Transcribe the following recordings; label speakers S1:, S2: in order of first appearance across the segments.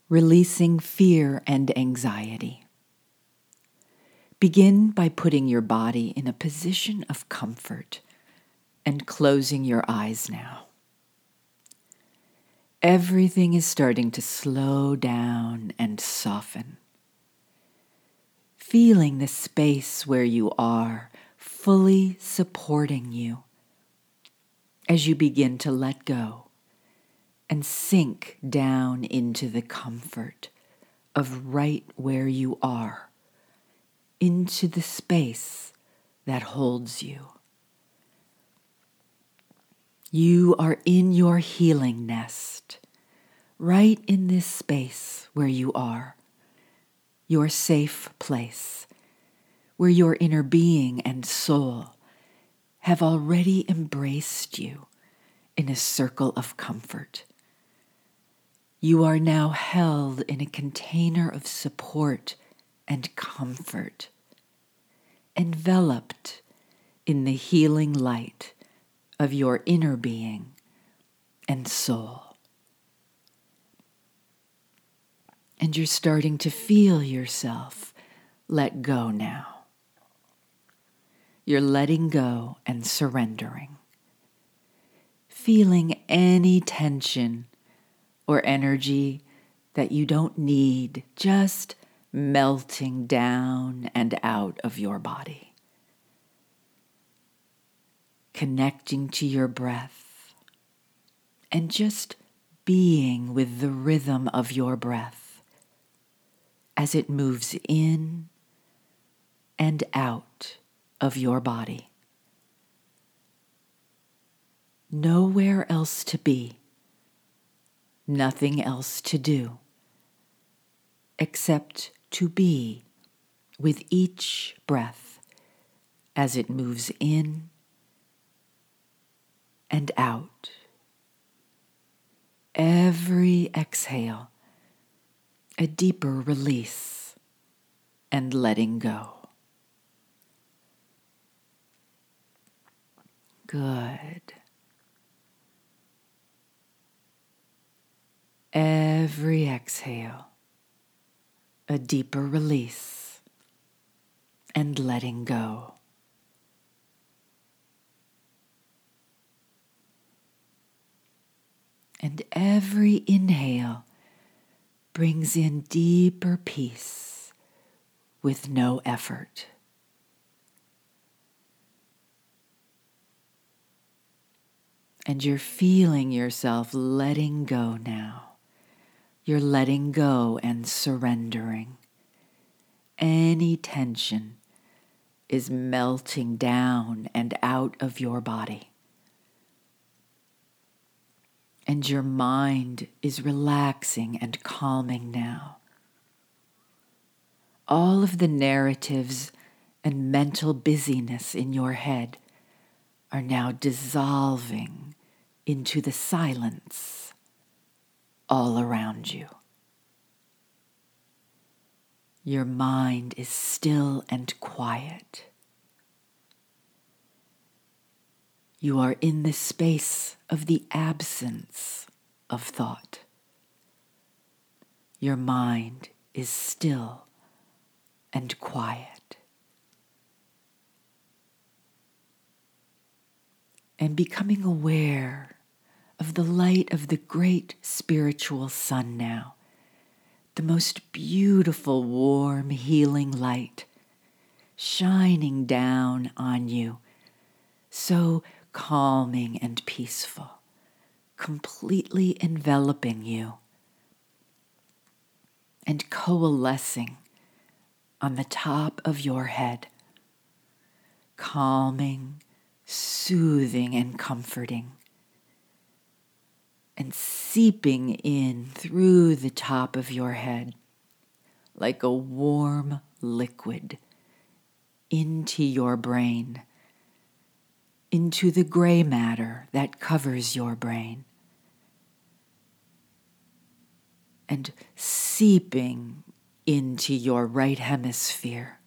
S1: releasing fear and anxiety. Begin by putting your body in a position of comfort and closing your eyes now. Everything is starting to slow down and soften. Feeling the space where you are fully supporting you as you begin to let go and sink down into the comfort of right where you are, into the space that holds you. You are in your healing nest, right in this space where you are, your safe place, where your inner being and soul have already embraced you in a circle of comfort. You are now held in a container of support and comfort, enveloped in the healing light of your inner being and soul. And you're starting to feel yourself let go now. You're letting go and surrendering, feeling any tension or energy that you don't need just melting down and out of your body. Connecting to your breath and just being with the rhythm of your breath as it moves in and out of your body. Nowhere else to be, nothing else to do, except to be with each breath as it moves in and out. Every exhale, a deeper release and letting go. Good. Every exhale, a deeper release and letting go. And every inhale brings in deeper peace with no effort. And you're feeling yourself letting go now. You're letting go and surrendering. Any tension is melting down and out of your body. And your mind is relaxing and calming now. All of the narratives and mental busyness in your head are now dissolving into the silence all around you. Your mind is still and quiet. You are in the space of the absence of thought. Your mind is still and quiet. And becoming aware of the light of the great spiritual sun now, the most beautiful, warm, healing light shining down on you, so calming and peaceful, completely enveloping you and coalescing on the top of your head, calming, soothing, and comforting, and seeping in through the top of your head like a warm liquid into your brain, into the gray matter that covers your brain, and seeping into your right hemisphere,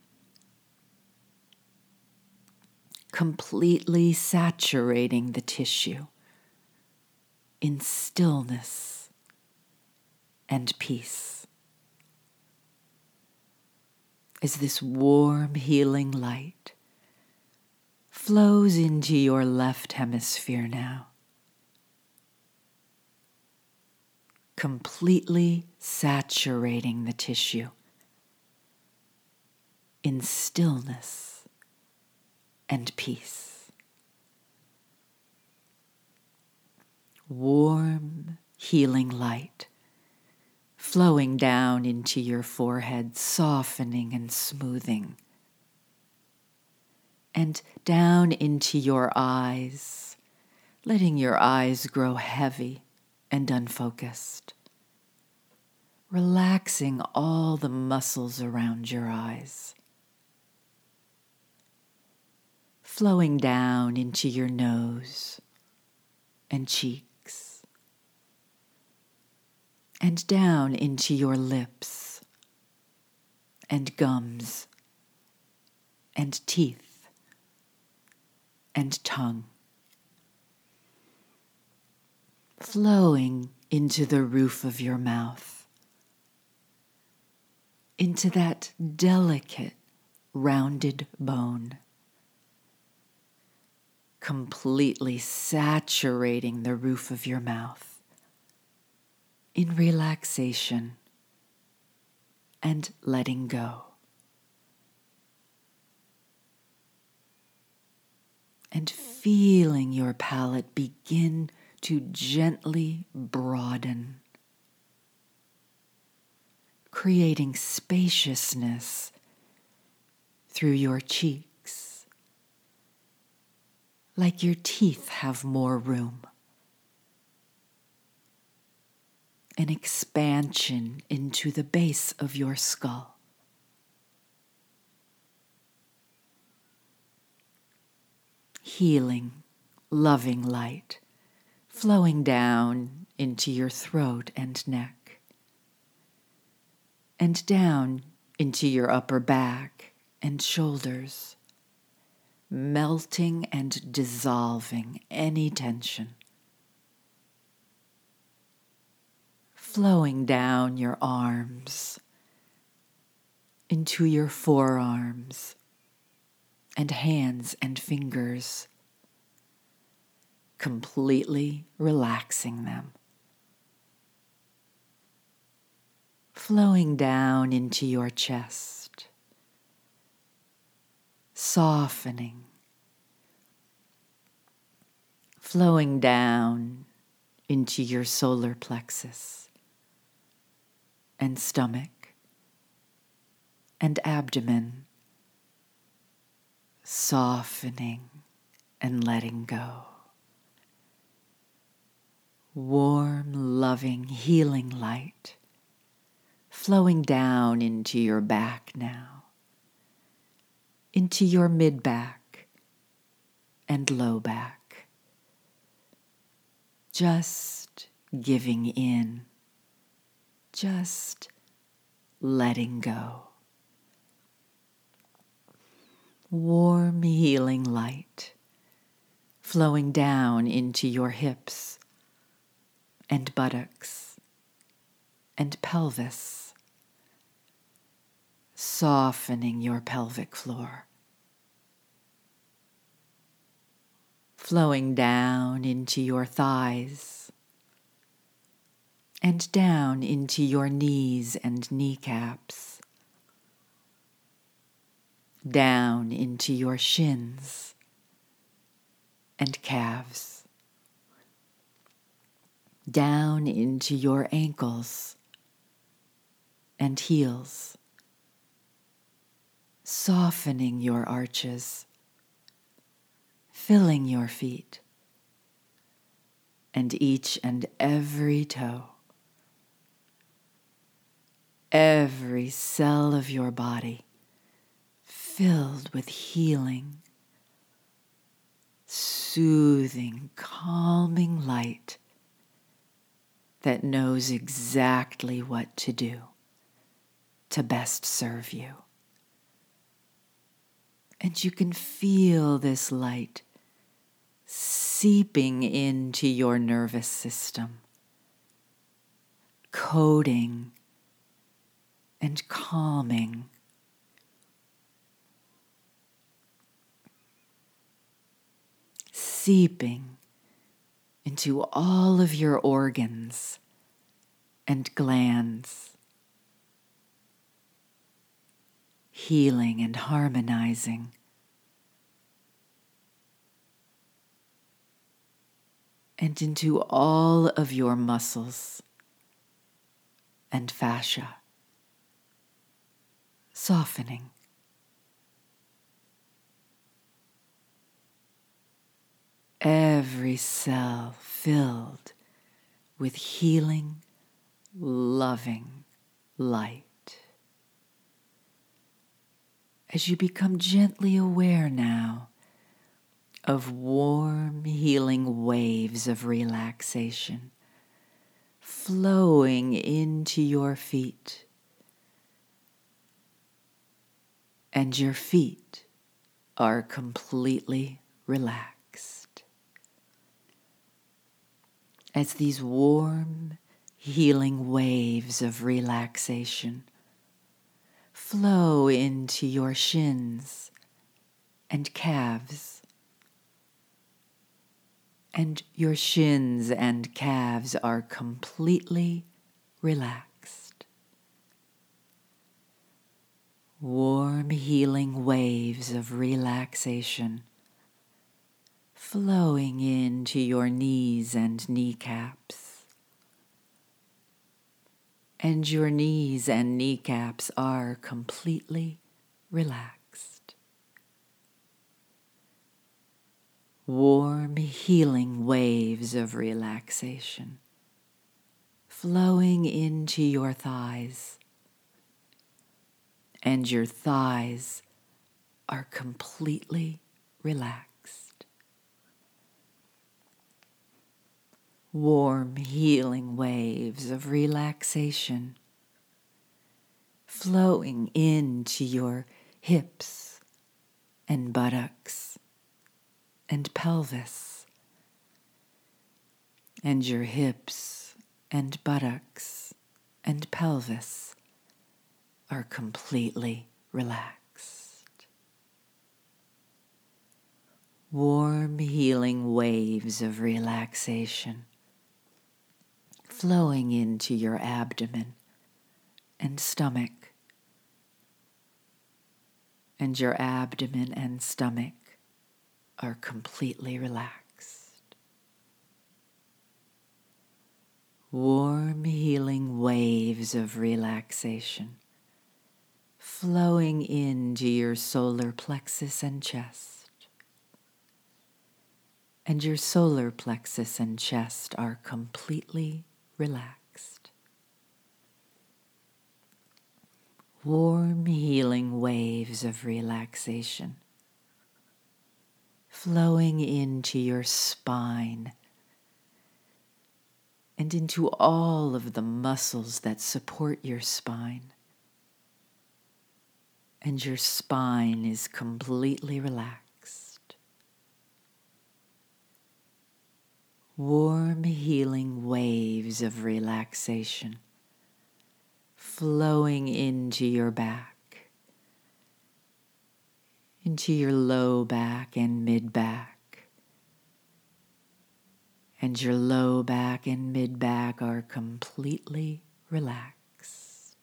S1: completely saturating the tissue in stillness and peace. As this warm, healing light flows into your left hemisphere now, completely saturating the tissue in stillness and peace. Warm, healing light flowing down into your forehead, softening and smoothing, and down into your eyes, letting your eyes grow heavy and unfocused, relaxing all the muscles around your eyes, flowing down into your nose and cheeks, and down into your lips and gums and teeth and tongue, flowing into the roof of your mouth, into that delicate, rounded bone, completely saturating the roof of your mouth in relaxation and letting go. And feeling your palate begin to gently broaden, creating spaciousness through your cheeks, like your teeth have more room. An expansion into the base of your skull. Healing, loving light flowing down into your throat and neck, and down into your upper back and shoulders, melting and dissolving any tension. Flowing down your arms, into your forearms, and hands and fingers, completely relaxing them. Flowing down into your chest, softening, flowing down into your solar plexus and stomach and abdomen, softening and letting go. Warm, loving, healing light flowing down into your back now, into your mid-back and low back. Just giving in, just letting go. Warm, healing light flowing down into your hips and buttocks and pelvis, softening your pelvic floor. Flowing down into your thighs and down into your knees and kneecaps, down into your shins and calves, down into your ankles and heels, softening your arches, filling your feet and each and every toe. Every cell of your body filled with healing, soothing, calming light that knows exactly what to do to best serve you. And you can feel this light seeping into your nervous system, coating and calming. Seeping into all of your organs and glands, healing and harmonizing. And into all of your muscles and fascia, softening. Every cell filled with healing, loving light. As you become gently aware now of warm, healing waves of relaxation flowing into your feet, and your feet are completely relaxed. As these warm, healing waves of relaxation flow into your shins and calves, and your shins and calves are completely relaxed. Warm, healing waves of relaxation flowing into your knees and kneecaps. And your knees and kneecaps are completely relaxed. Warm, healing waves of relaxation flowing into your thighs. And your thighs are completely relaxed. Warm, healing waves of relaxation flowing into your hips and buttocks and pelvis. And your hips and buttocks and pelvis are completely relaxed. Warm, healing waves of relaxation flowing into your abdomen and stomach. And your abdomen and stomach are completely relaxed. Warm, healing waves of relaxation flowing into your solar plexus and chest. And your solar plexus and chest are completely relaxed. Warm, healing waves of relaxation flowing into your spine and into all of the muscles that support your spine. And your spine is completely relaxed. Warm, healing waves of relaxation flowing into your back, into your low back and mid back. And your low back and mid back are completely relaxed.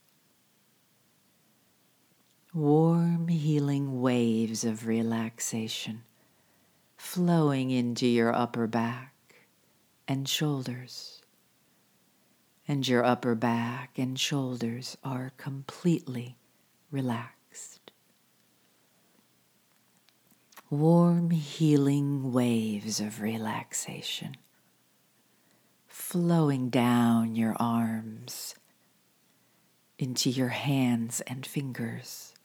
S1: Warm, healing waves of relaxation flowing into your upper back and shoulders. And your upper back and shoulders are completely relaxed. Warm, healing waves of relaxation flowing down your arms into your hands and fingers.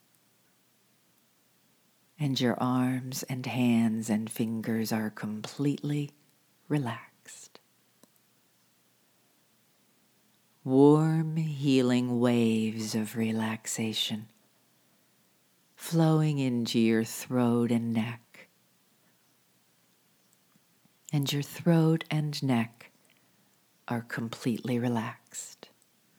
S1: And your arms and hands and fingers are completely relaxed. Warm, healing waves of relaxation flowing into your throat and neck. And your throat and neck are completely relaxed.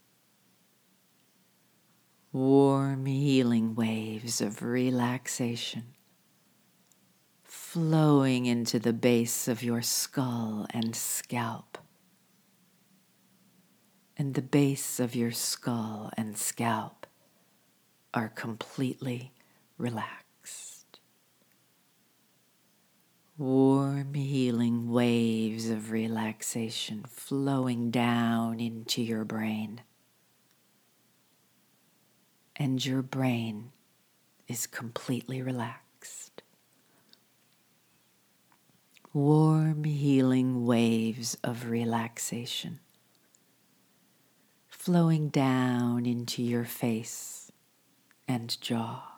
S1: Warm, healing waves of relaxation flowing into the base of your skull and scalp. And the base of your skull and scalp are completely relaxed. Warm, healing waves of relaxation flowing down into your brain. And your brain is completely relaxed. Warm, healing waves of relaxation flowing down into your face and jaw.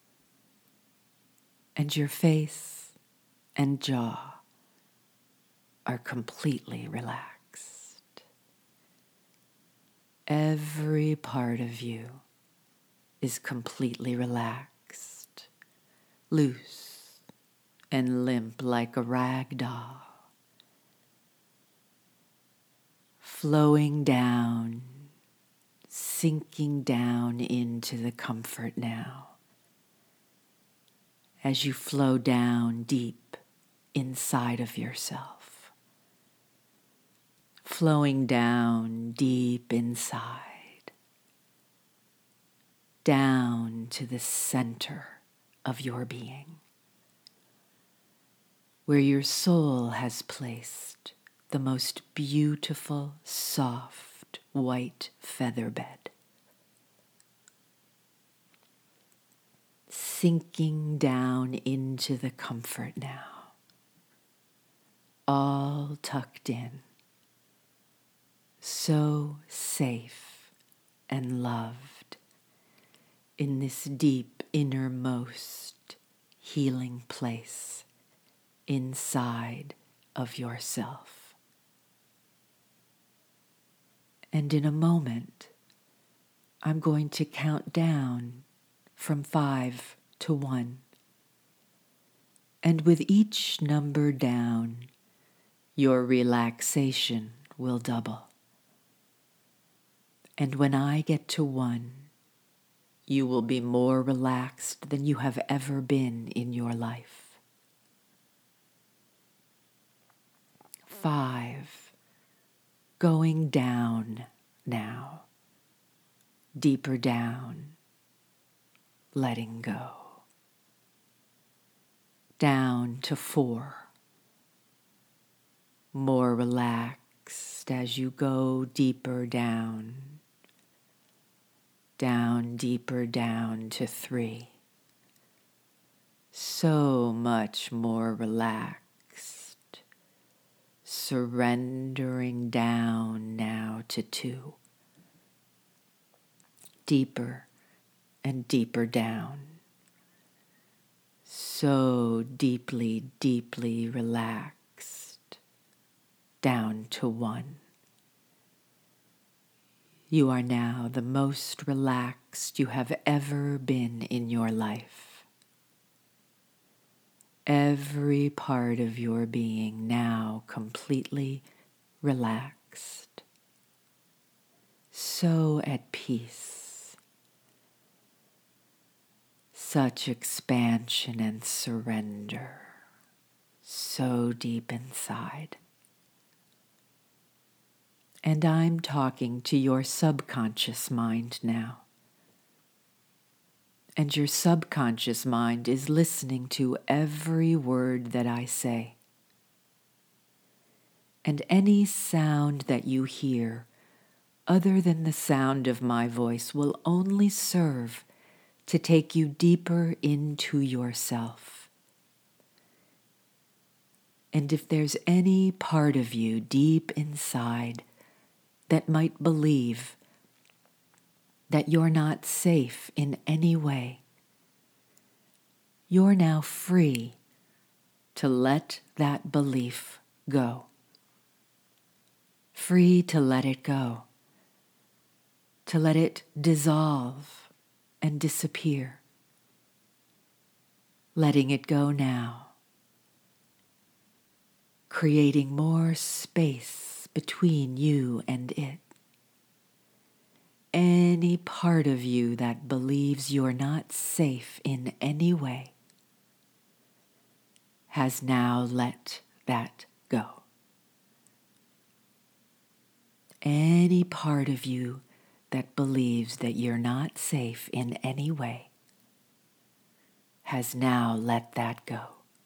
S1: And your face and jaw are completely relaxed. Every part of you is completely relaxed, loose and limp like a rag doll, flowing down, sinking down into the comfort now. As you flow down deep inside of yourself, flowing down deep inside, down to the center of your being, where your soul has placed the most beautiful, soft, white feather bed. Sinking down into the comfort now, all tucked in, so safe and loved in this deep innermost healing place inside of yourself. And in a moment, I'm going to count down from 5 to 1. And with each number down, your relaxation will double. And when I get to 1, you will be more relaxed than you have ever been in your life. 5, going down now, deeper down, letting go. Down to 4, more relaxed as you go deeper down. Down, deeper down to 3. So much more relaxed. Surrendering down now to 2. Deeper and deeper down. So deeply, deeply relaxed. Down to 1. You are now the most relaxed you have ever been in your life. Every part of your being now completely relaxed. So at peace. Such expansion and surrender. So deep inside. And I'm talking to your subconscious mind now. And your subconscious mind is listening to every word that I say. And any sound that you hear, other than the sound of my voice, will only serve to take you deeper into yourself. And if there's any part of you deep inside that might believe that you're not safe in any way, you're now free to let that belief go. Free to let it go, to let it dissolve and disappear. Letting it go now, creating more space between you and it. Any part of you that believes you're not safe in any way has now let that go. Any part of you that believes that you're not safe in any way has now let that go.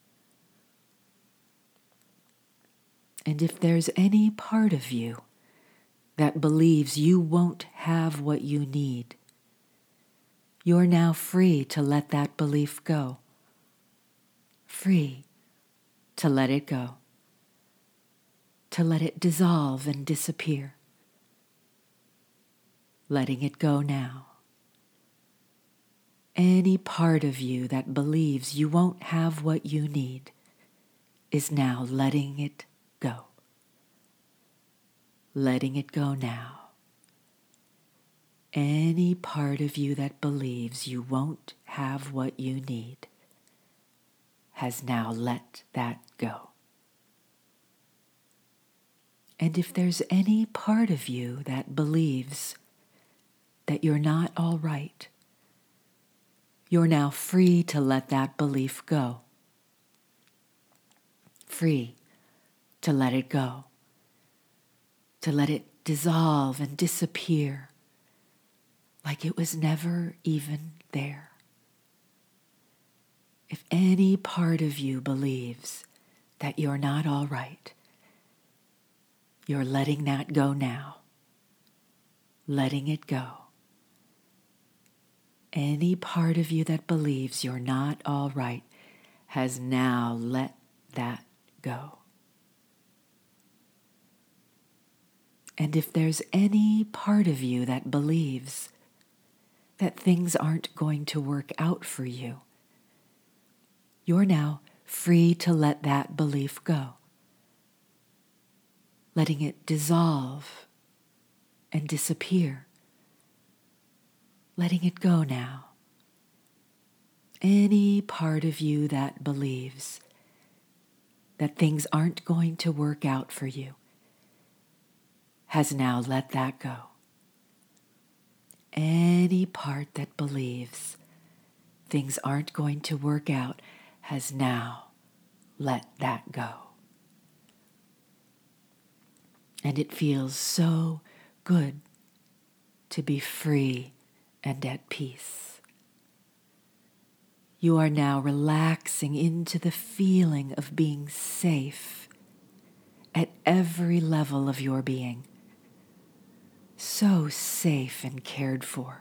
S1: And if there's any part of you that believes you won't have what you need, you're now free to let that belief go. Free to let it go. To let it dissolve and disappear. Letting it go now. Any part of you that believes you won't have what you need is now letting it go. Letting it go now. Any part of you that believes you won't have what you need has now let that go. And if there's any part of you that believes that you're not all right, you're now free to let that belief go. Free to let it go. To let it dissolve and disappear like it was never even there. If any part of you believes that you're not all right, you're letting that go now. Letting it go. Any part of you that believes you're not all right has now let that go. And if there's any part of you that believes that things aren't going to work out for you, you're now free to let that belief go. Letting it dissolve and disappear. Letting it go now. Any part of you that believes that things aren't going to work out for you has now let that go. Any part that believes things aren't going to work out has now let that go. And it feels so good to be free and at peace. You are now relaxing into the feeling of being safe at every level of your being. So safe and cared for.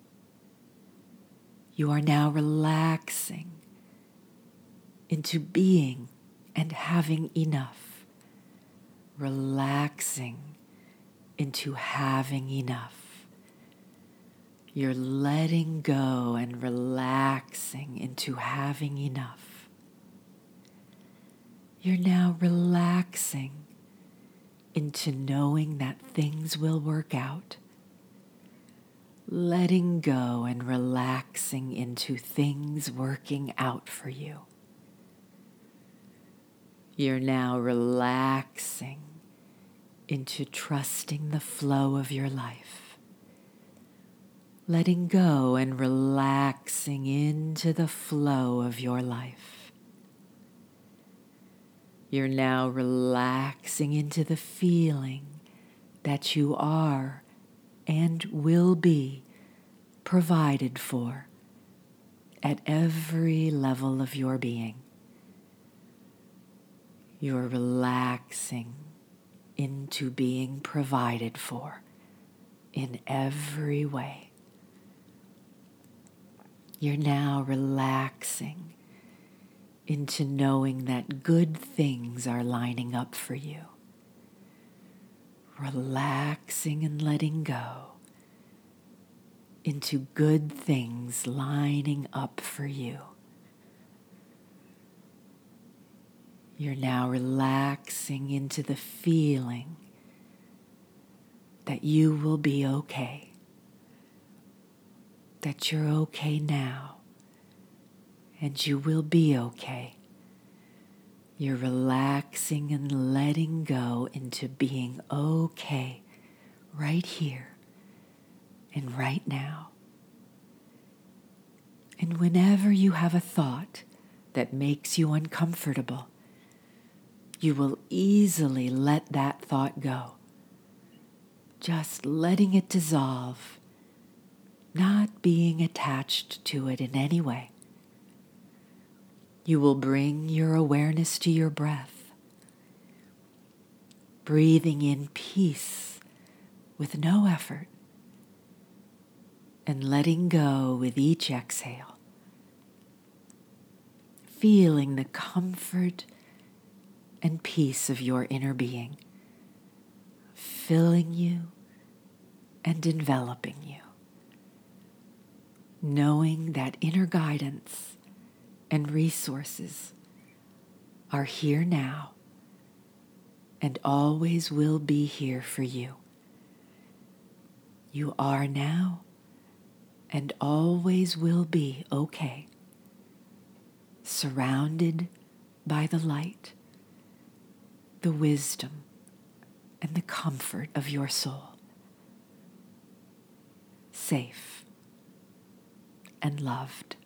S1: You are now relaxing into being and having enough. Relaxing into having enough. You're letting go and relaxing into having enough. You're now relaxing into knowing that things will work out. Letting go and relaxing into things working out for you. You're now relaxing into trusting the flow of your life. Letting go and relaxing into the flow of your life. You're now relaxing into the feeling that you are and will be provided for at every level of your being. You're relaxing into being provided for in every way. You're now relaxing into knowing that good things are lining up for you. Relaxing and letting go into good things lining up for you. You're now relaxing into the feeling that you will be okay. That you're okay now, and you will be okay. You're relaxing and letting go into being okay right here and right now. And whenever you have a thought that makes you uncomfortable, you will easily let that thought go. Just letting it dissolve, not being attached to it in any way. You will bring your awareness to your breath, breathing in peace with no effort, and letting go with each exhale. Feeling the comfort and peace of your inner being, filling you and enveloping you. Knowing that inner guidance and resources are here now and always will be here for you. You are now and always will be okay, surrounded by the light, the wisdom, and the comfort of your soul. Safe and loved.